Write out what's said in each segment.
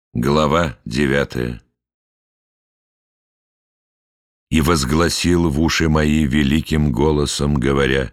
Глава 9. «И возгласил в уши мои великим голосом, говоря: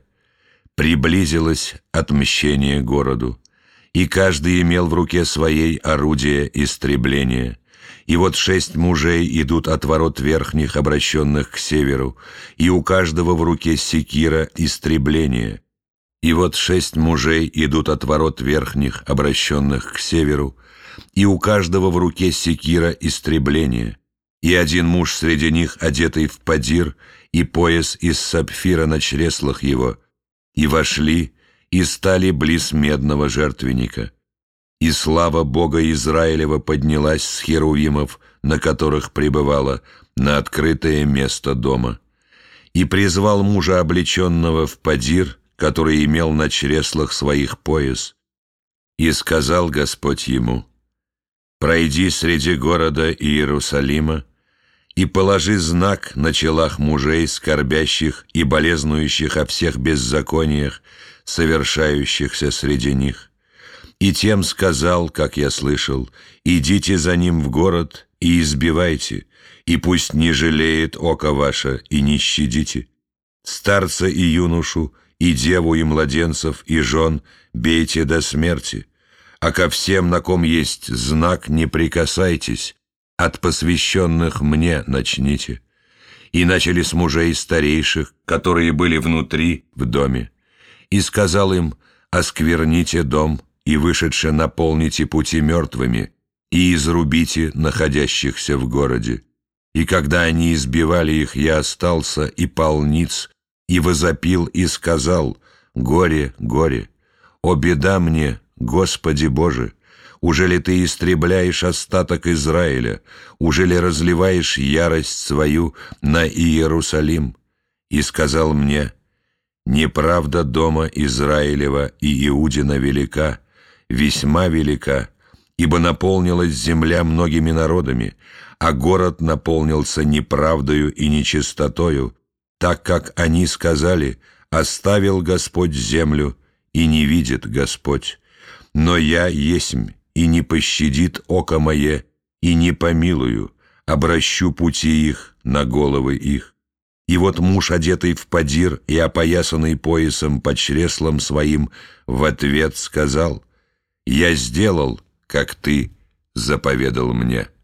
приблизилось отмщение городу, и каждый имел в руке своей орудие истребления. И вот 6 мужей идут от ворот верхних, обращенных к северу, и у каждого в руке секира истребления. И вот 6 мужей идут от ворот верхних, обращенных к северу, и у каждого в руке секира истребления. И один муж среди них, одетый в подир, и пояс из сапфира на чреслах его, и вошли, и стали близ медного жертвенника. И слава Бога Израилева поднялась с херувимов, на которых пребывала, на открытое место дома. И призвал мужа, облеченного в подир, который имел на чреслах своих пояс. И сказал Господь ему: пройди среди города Иерусалима и положи знак на челах мужей, скорбящих и болезнующих о всех беззакониях, совершающихся среди них. И тем сказал, как я слышал: идите за ним в город и избивайте, и пусть не жалеет око ваше, и не щадите. Старца и юношу, и деву, и младенцев, и жен бейте до смерти, а ко всем, на ком есть знак, не прикасайтесь, от посвященных мне начните». И начали с мужей старейших, которые были внутри, в доме. И сказал им: оскверните дом, и вышедше наполните пути мертвыми, и изрубите находящихся в городе. И когда они избивали их, я остался и пал ниц, и возопил, и сказал: горе, горе, о беда мне, Господи Боже! Ужели ты истребляешь остаток Израиля? Ужели разливаешь ярость свою на Иерусалим? И сказал мне: неправда дома Израилева и Иудина велика, весьма велика, ибо наполнилась земля многими народами, а город наполнился неправдою и нечистотою, так как они сказали: оставил Господь землю, и не видит Господь. Но я есмь, и не пощадит око мое, и не помилую, обращу пути их на головы их. И вот муж, одетый в подир и опоясанный поясом под чреслом своим, в ответ сказал: я сделал, как ты заповедал мне».